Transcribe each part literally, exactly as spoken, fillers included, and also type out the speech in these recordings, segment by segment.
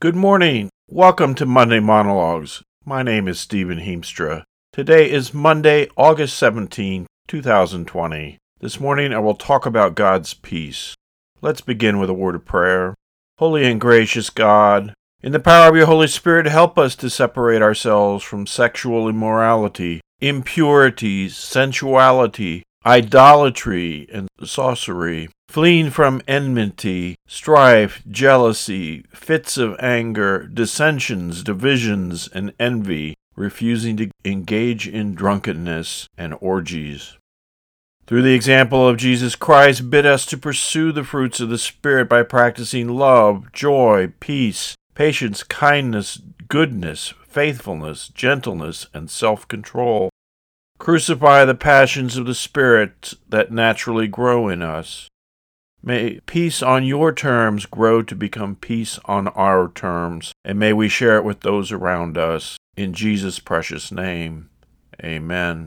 Good morning. Welcome to Monday Monologues. My name is Stephen Heemstra. Today is Monday, August seventeenth, two thousand twenty. This morning I will talk about God's peace. Let's begin with a word of prayer. Holy and gracious God, in the power of your Holy Spirit, help us to separate ourselves from sexual immorality, impurity, sensuality, idolatry, and sorcery, fleeing from enmity, strife, jealousy, fits of anger, dissensions, divisions, and envy, refusing to engage in drunkenness and orgies. Through the example of Jesus Christ, bid us to pursue the fruits of the Spirit by practicing love, joy, peace, patience, kindness, goodness, faithfulness, gentleness, and self-control. Crucify the passions of the Spirit that naturally grow in us. May peace on your terms grow to become peace on our terms, and may we share it with those around us. In Jesus' precious name, amen.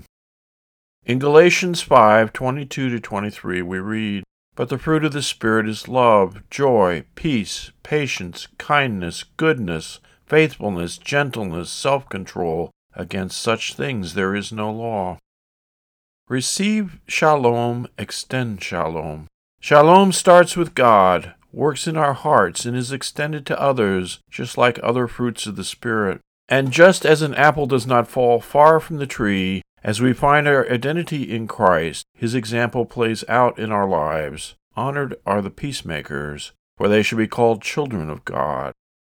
In Galatians five, twenty-two to twenty-three, we read, "But the fruit of the Spirit is love, joy, peace, patience, kindness, goodness, faithfulness, gentleness, self-control. Against such things there is no law." Receive shalom, extend shalom. Shalom starts with God, works in our hearts, and is extended to others, just like other fruits of the Spirit. And just as an apple does not fall far from the tree, as we find our identity in Christ, his example plays out in our lives. Honored are the peacemakers, for they should be called children of God.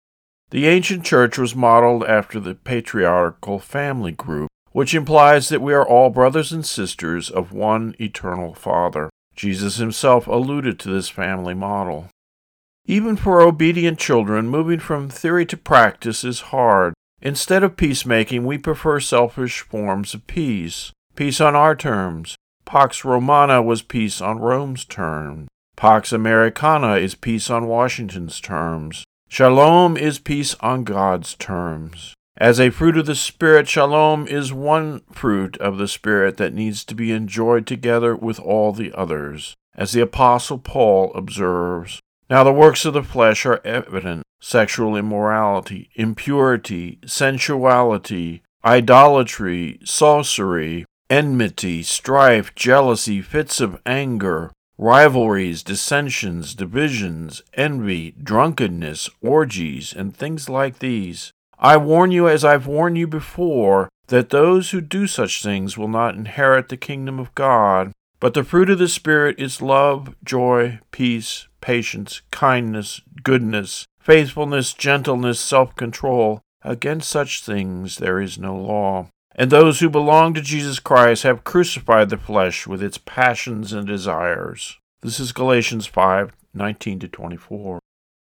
The ancient church was modeled after the patriarchal family group, which implies that we are all brothers and sisters of one eternal Father. Jesus himself alluded to this family model. Even for obedient children, moving from theory to practice is hard. Instead of peacemaking, we prefer selfish forms of peace. Peace on our terms. Pax Romana was peace on Rome's terms. Pax Americana is peace on Washington's terms. Shalom is peace on God's terms. As a fruit of the Spirit, shalom is one fruit of the Spirit that needs to be enjoyed together with all the others. As the Apostle Paul observes, "Now the works of the flesh are evident: sexual immorality, impurity, sensuality, idolatry, sorcery, enmity, strife, jealousy, fits of anger, rivalries, dissensions, divisions, envy, drunkenness, orgies, and things like these. I warn you, as I've warned you before, that those who do such things will not inherit the kingdom of God. But the fruit of the Spirit is love, joy, peace, patience, kindness, goodness, faithfulness, gentleness, self-control. Against such things there is no law. And those who belong to Jesus Christ have crucified the flesh with its passions and desires." This is Galatians five, nineteen to twenty-four.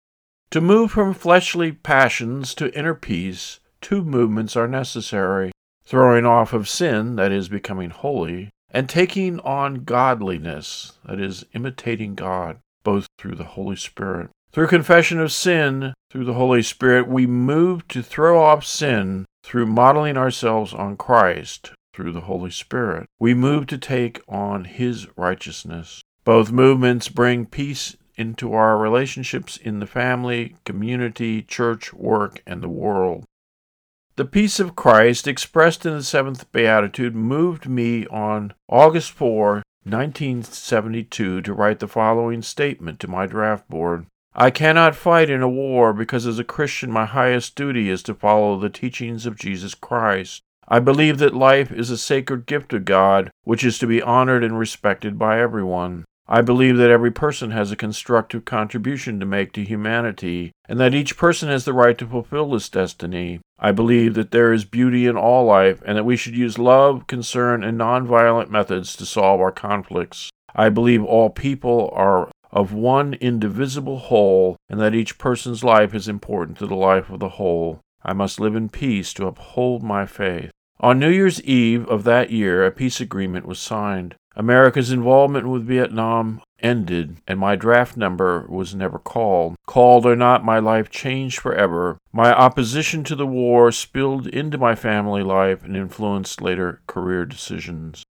To move from fleshly passions to inner peace, two movements are necessary: throwing off of sin, that is, becoming holy, and taking on godliness, that is, imitating God, both through the Holy Spirit. Through confession of sin, through the Holy Spirit, we move to throw off sin through modeling ourselves on Christ. Through the Holy Spirit, we move to take on his righteousness. Both movements bring peace into our relationships in the family, community, church, work, and the world. The peace of Christ, expressed in the seventh Beatitude, moved me on August fourth, nineteen seventy-two, to write the following statement to my draft board. "I cannot fight in a war because as a Christian my highest duty is to follow the teachings of Jesus Christ. I believe that life is a sacred gift of God, which is to be honored and respected by everyone. I believe that every person has a constructive contribution to make to humanity, and that each person has the right to fulfill this destiny. I believe that there is beauty in all life, and that we should use love, concern, and nonviolent methods to solve our conflicts. I believe all people are of one indivisible whole, and that each person's life is important to the life of the whole. I must live in peace to uphold my faith." On New Year's Eve of that year, a peace agreement was signed. America's involvement with Vietnam ended, and my draft number was never called. Called or not, my life changed forever. My opposition to the war spilled into my family life and influenced later career decisions.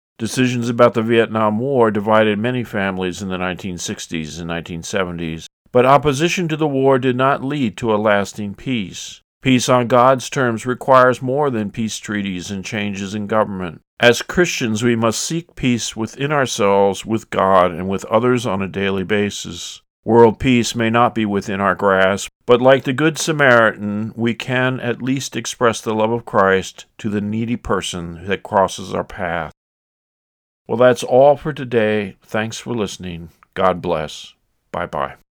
Decisions about the Vietnam War divided many families in the nineteen sixties and nineteen seventies, But opposition to the war did not lead to a lasting peace. Peace on God's terms requires more than peace treaties and changes in government. As Christians, we must seek peace within ourselves, with God, and with others on a daily basis. World peace may not be within our grasp, but like the Good Samaritan, we can at least express the love of Christ to the needy person that crosses our path. Well, that's all for today. Thanks for listening. God bless. Bye-bye.